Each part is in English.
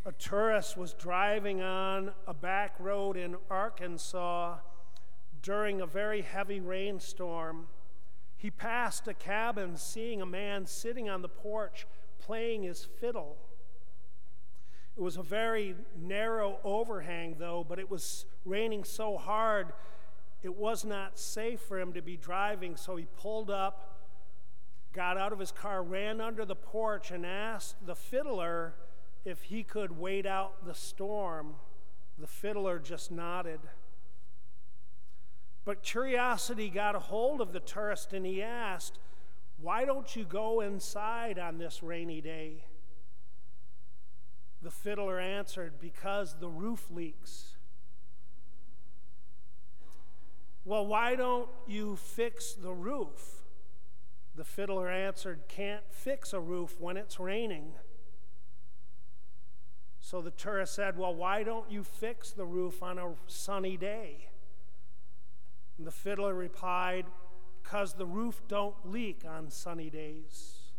A tourist was driving on a back road in Arkansas during a very heavy rainstorm. He passed a cabin, seeing a man sitting on the porch playing his fiddle. It was a very narrow overhang, though, but it was raining so hard it was not safe for him to be driving, so he pulled up, got out of his car, ran under the porch, and asked the fiddler if he could wait out the storm. The fiddler just nodded. But curiosity got a hold of the tourist, and he asked, "Why don't you go inside on this rainy day?" The fiddler answered, "Because the roof leaks." "Well, why don't you fix the roof?" The fiddler answered, "Can't fix a roof when it's raining." So the tourist said, "Well, why don't you fix the roof on a sunny day?" And the fiddler replied, "'Cause the roof don't leak on sunny days."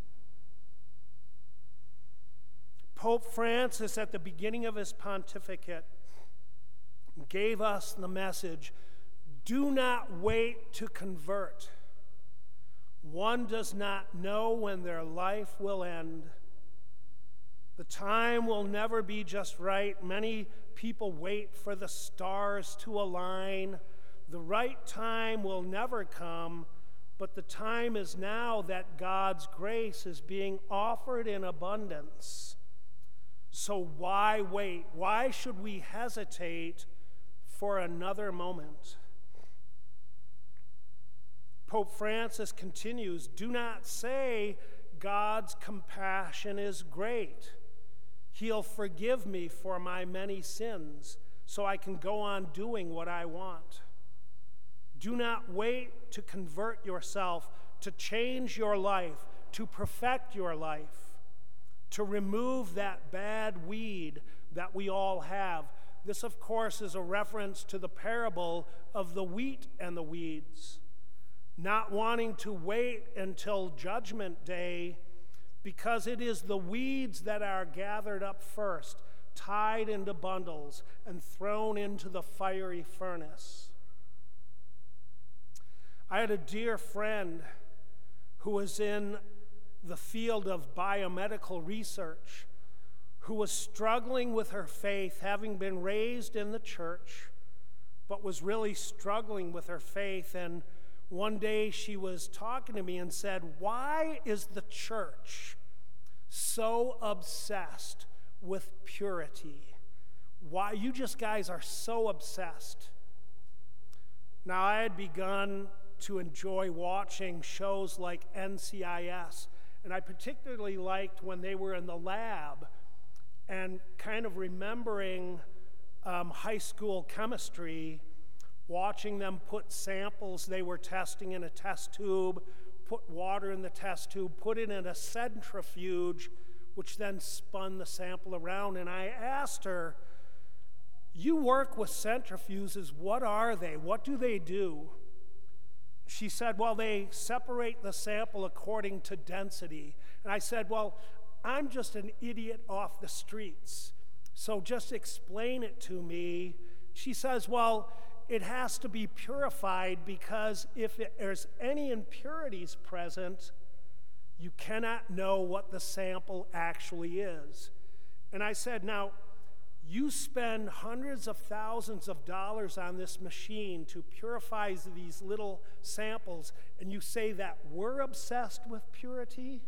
Pope Francis, at the beginning of his pontificate, gave us the message, do not wait to convert. One does not know when their life will end. The time will never be just right. Many people wait for the stars to align. The right time will never come, but the time is now that God's grace is being offered in abundance. So why wait? Why should we hesitate for another moment? Pope Francis continues, do not say God's compassion is great. He'll forgive me for my many sins so I can go on doing what I want. Do not wait to convert yourself, to change your life, to perfect your life, to remove that bad weed that we all have. This, of course, is a reference to the parable of the wheat and the weeds. Not wanting to wait until Judgment Day because it is the weeds that are gathered up first, tied into bundles, and thrown into the fiery furnace. I had a dear friend who was in the field of biomedical research, who was struggling with her faith, having been raised in the church, but was really struggling with her faith. And one day she was talking to me and said, why is the church so obsessed with purity? Why? You just guys are so obsessed. Now, I had begun to enjoy watching shows like NCIS, and I particularly liked when they were in the lab and kind of remembering high school chemistry, watching them put samples they were testing in a test tube, put water in the test tube, put it in a centrifuge, which then spun the sample around. And I asked her, you work with centrifuges, what are they? What do they do? She said, well, they separate the sample according to density. And I said, well, I'm just an idiot off the streets, so just explain it to me. She says, well, it has to be purified because if there's any impurities present, you cannot know what the sample actually is. And I said, now, you spend hundreds of thousands of dollars on this machine to purify these little samples, and you say that we're obsessed with purity?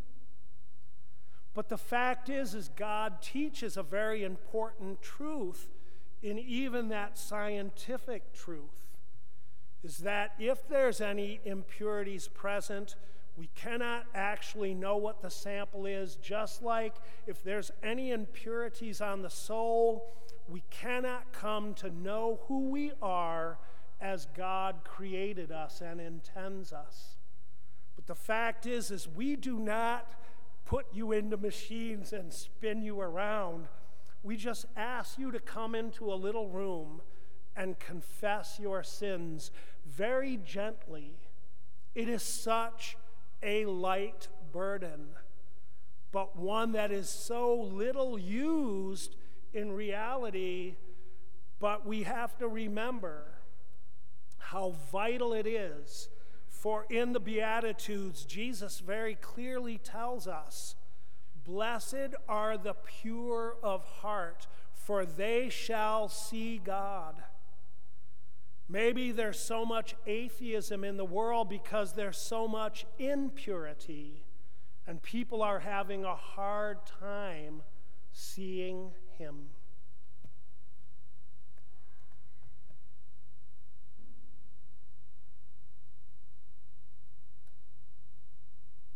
But the fact is God teaches a very important truth in even that scientific truth, is that if there's any impurities present, we cannot actually know what the sample is, just like if there's any impurities on the soul, we cannot come to know who we are as God created us and intends us. But the fact is we do not put you into machines and spin you around. We just ask you to come into a little room and confess your sins very gently. It is such a light burden. but one that is so little used in reality. But we have to remember how vital it is. For in the Beatitudes, Jesus very clearly tells us, "Blessed are the pure of heart, for they shall see God." Maybe there's so much atheism in the world because there's so much impurity, and people are having a hard time seeing him.